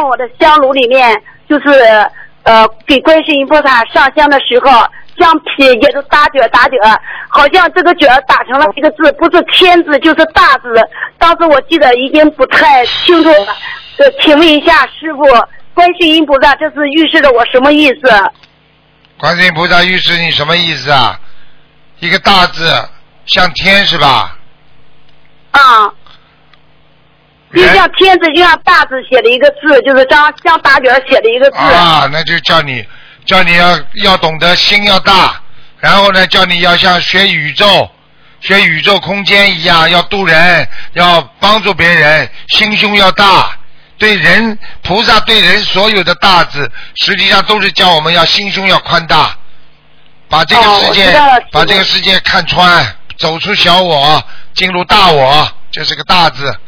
问我的香炉里面，就是给观世音菩萨上香的时候，香皮也都打卷，好像这个卷打成了一个字，不是天字就是大字。当时我记得已经不太清楚了，请问一下师傅，观世音菩萨这是预示着我什么意思？ 观世音菩萨预示你什么意思啊？一个大字像天是吧？ 啊。就像天字，就像大字写的一个字，就是像大卷写的一个字。 啊，那就叫你要懂得心要大，然后呢，叫你要像学宇宙空间一样，要度人，要帮助别人，心胸要大。对人，菩萨对人所有的大字，实际上都是叫我们要心胸要宽大，把这个世界看穿，走出小我，进入大我，这是个大字。